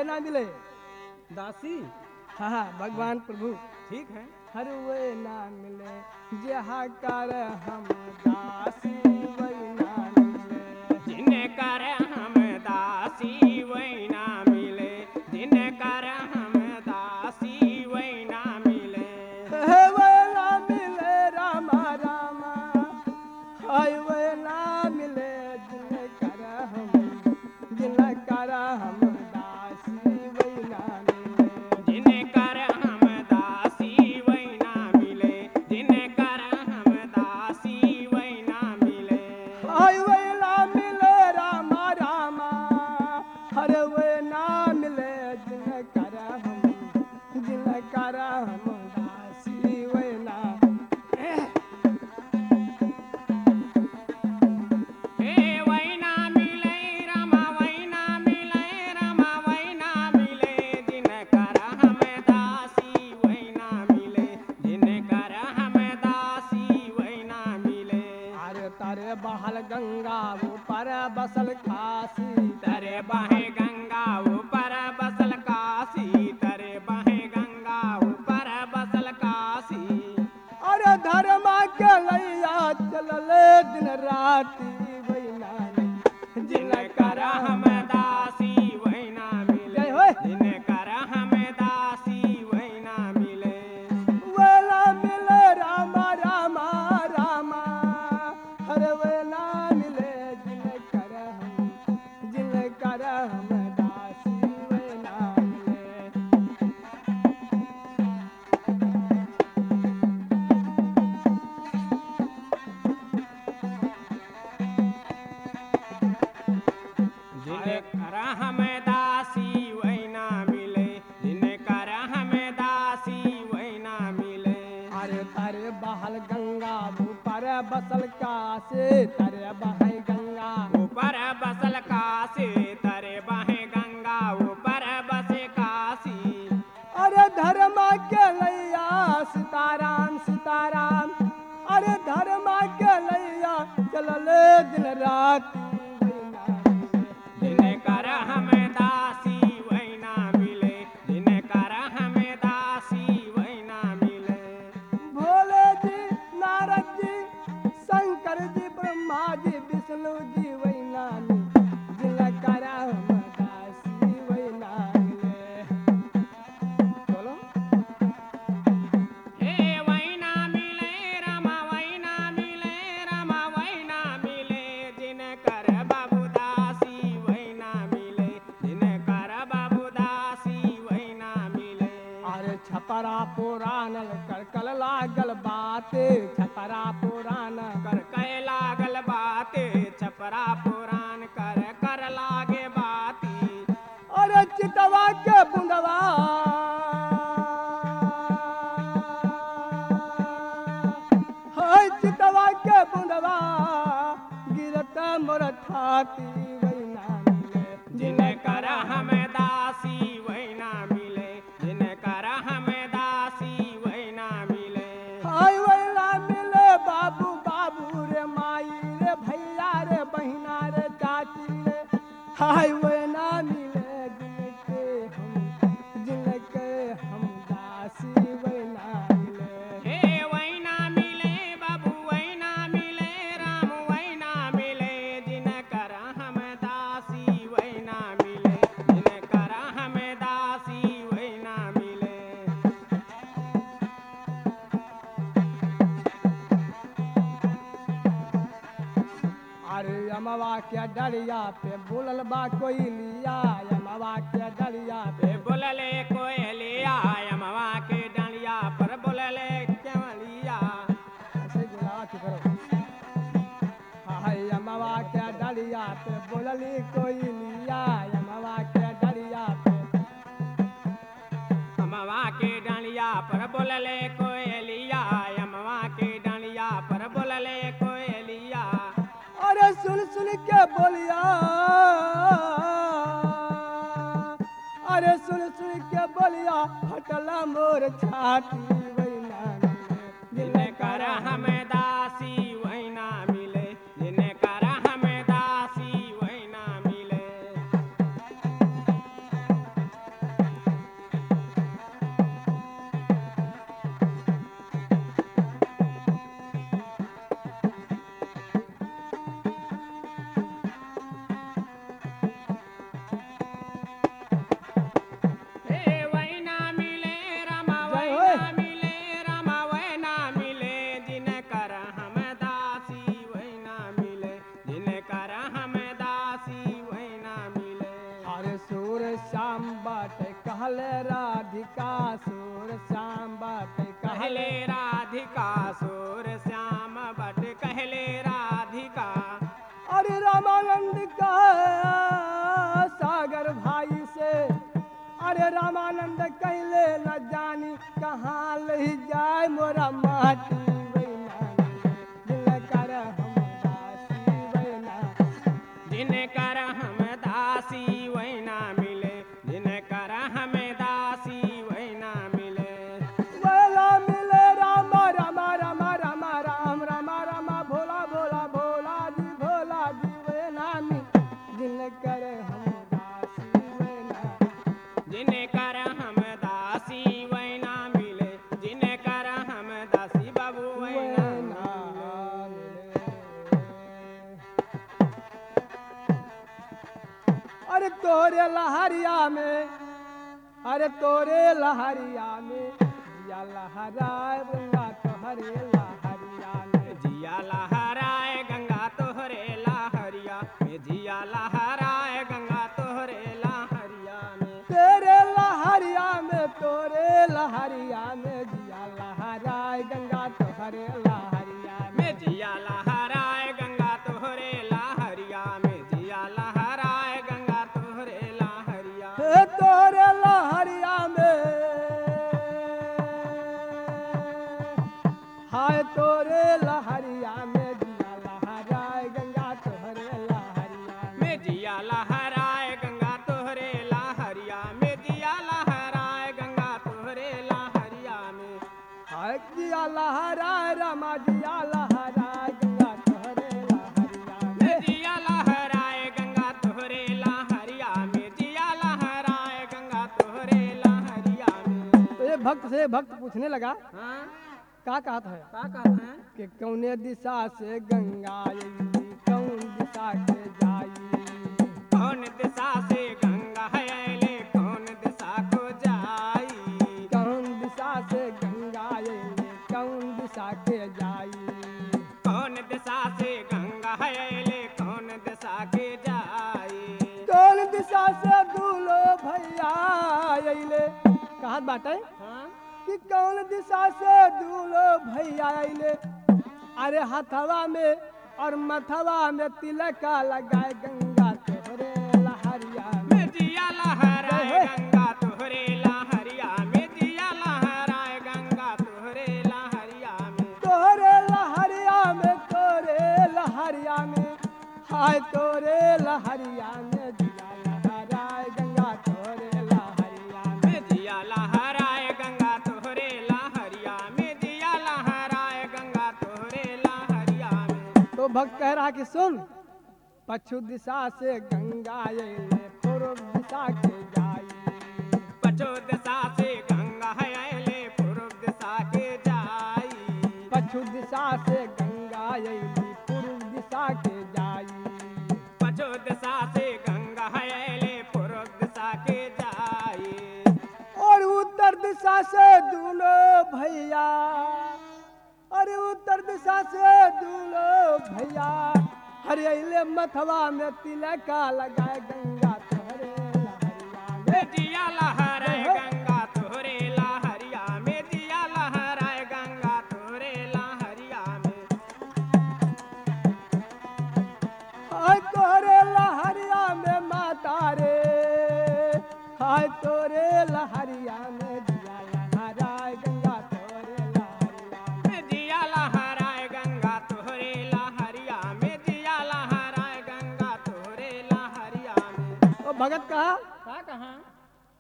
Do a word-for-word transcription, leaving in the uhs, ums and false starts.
ये ना मिले दासी हाँ हाँ भगवान प्रभु ठीक है। हर वे ना मिले जहाँ कर हम दासी वही ना मिले जिनकर हम दासी वही ना मिले, जिनकर हम दासी वही ना मिले। हे वे ना मिले रामा रामा हाय वे ना मिले जिन कर हम जिन कर हम दासी वही ना मिले जिनकर हम दासी वही ना मिले, जिनकर हम दासी वही ना मिले। हाय वे ना मिले रामा रामा हर वे ना मिले जिन कर हम जिन कर हम दासी वे ना हे वही ना मिले रमा, वही ना मिले रमा, वही ना मिले, जिनकर हम दासी वही ना मिले, जिनकर हम दासी वही ना मिले। अरे तारे बहल गंगा ऊपर बसल काशी तरे बहे गंगा ऊपर बसल काशी, तरे बहे गंगा ऊपर बसल काशी। अरे धर्मा के लैया चलले दिन राती वही नानी जिनकर हम दासी वही ना मिले, जय होय। जिनकर हम दासी वही ना मिले। वेला मिले रामा रामा रामा हर वेला मिले जिन कर हम जिन कर हम दासी वही ना मिले जिनकर हम दासी वही ना मिले, जिनकर हम दासी वही ना मिले। अरे तारे बहल गंगा ऊपर बसल काशी तारे बहल गंगा ऊपर बसल काशी, तरे बहे गंगा ऊपर बसे काशी। अरे धर्मा के लैया सीताराम सीताराम अरे धर्मा के लैया चलले दिन रात जिनकर हम दासी वही ना मिले, जिनकर हम दासी वही ना मिले। भोले जी नारद जी शंकर जी ब्रह्मा जी विष्णु जी वही नानी जिनकर हम दासी वही नानी बोलो हे वही ना मिले रमा, वही ना मिले रमा, वही ना मिले, जिनकर बाबू दासी वही ना मिले, जिनकर बाबू दासी वही ना मिले। अरे छपरा पुराण कर कल लागल बाते छपरा पुराण कर कह लागल बाते, छपरा पुराण कर कर लागे बाती। अरे चितवा के बुंदवा हाय चितवा के बुंदवा गिरत मोर छाती वही ना मिले जिनकर हम दासी वही ना मिले, जिनकर हम दासी वही ना मिले। हाय वही ना मिले बाबू बाबू रे माई रे भैया रे बहिना रे चाची रे हाय वही ना मिले जिनके हम जिनके हम दासी वही ना मिले हे वही ना मिले बाबू, वही ना मिले राम, वही ना मिले, जिनकर हम दासी वही ना मिले, जिनकर हम दासी वही ना मिले। अरे अमवा के डलिया पे बोलल बा कोई लिया अमवा के डलिया पे पे बोलले कोयलिया, यमवा के डलिया पर बोलले केवलिया। ऐसे गुलाब की करो हाय अमवा के डलिया पे बोलली कोई लिया अमवा के डलिया पे यमवा के डलिया पर बोलले कोयलिया, यमवा के डलिया पर बोलले कोयलिया। अरे सुन सुन के बोलिया अरे सुन सुन के बोलिया हटला मोर छाती वही ना मिले जिनकर हम दासी वही ना मिले, जिनकर हम दासी वही ना मिले। कहले राधिका सुर श्याम बट कहले राधिका सुर श्याम बट कहले राधिका अरे रामानंद का सागर भाई से अरे रामानंद कहले न जानी कहाँ ले जाए मोरा माटी जिनकर हम दासी वही ना मिले जिनकर हम दासी वही ना मिले वेला मिले रामा रामा रामा रामा राम रामा रामा भोला भोला भोला जी भोला जी वे नामी जिनकर हम दासी वे ना जिनकर हम दासी वही ना मिले जिनकर हम दासी बाबू वही ना अरे तोरे लहरिया में अरे तोरे लहरिया में जिया लहराए गंगा तोहरे लहरिया में जिया लहराए गंगा तोहरे लहरिया में जिया लहराए गंगा तोहरे लहरिया में तेरे लहरिया में तोरे लहरिया में जिया लहराए गंगा तोहरे लहरिया में में जिया लहराए गंगा तोहरे लहरिया में जिया लहराए गंगा तोहरे लहरिया हे तोरे लहरिया में हाय तोरे लहरिया में जिया लहराए गंगा तोहरे लहरिया में में जिया लहराए गंगा तोहरे लहरिया में जिया लहराए गंगा तोहरे लहरिया में हाय जिया लहराए रामा जिया लहराए गंगा तोहरे लहरिया में में जिया लहराए गंगा तोहरे लहरिया में जिया लहराए गंगा तोहरे लहरिया में तो ये भक्त से भक्त पूछने लगा हाँ का कहता है क्या कहते हैं कि कौने दिशा से गंगा आई कौन दिशा के जाई कौन दिशा से गंगा है अले कौन दिशा को जाई कौन दिशा से गंगा आई कौन दिशा के जाई कौन दिशा से गंगा है अले कौन दिशा के जाई कौन दिशा से दूलो भैया अइले कहत बाटे हाँ कि कौन दिशा से दूलो भैया अइले अरे हथवा में और मथवा में तिलका लगाए गंगा तोहरे लहरिया में में जिया लहराए गंगा तोहरे लहरिया में जिया लहराए गंगा तोहरे लहरिया में तोहरे लहरिया में तोरे लहरिया में हाय तोरे लहरिया में जिया लहराए गंगा तोहरे लहरिया में में जिया लहराए गंगा तोहरे लहरिया में जिया लहराए गंगा तोहरे लहरिया में तो भक्त कह रहा कि सुन पश्चिम दिशा से गंगा अइले पूर्व दिशा के जाई पछो दिशा से गंगा है अले पूर्व दिशा के जाई पश्चिम दिशा से गंगा अइली पूर्व दिशा के जाई पछो दिशा से गंगा है अले पूर्व दिशा के जाई और उत्तर दिशा से दूलो भैया अरे उत्तर दिशा से दूलो भैया हरे अइले मथवा में तिलका लगाए गंगा तोहरे लहरिया में में जिया लहराए गंगा तोहरे लहरिया में जिया लहराए गंगा तोहरे लहरिया में हाय तोरे लहरिया में माता रे हाय तोरे लहरिया में जिया लहराए गंगा तोरे लहरिया में में जिया लहराए गंगा तोहरे लहरिया में जिया लहराए गंगा तोहरे लहरिया में तो भगत कहा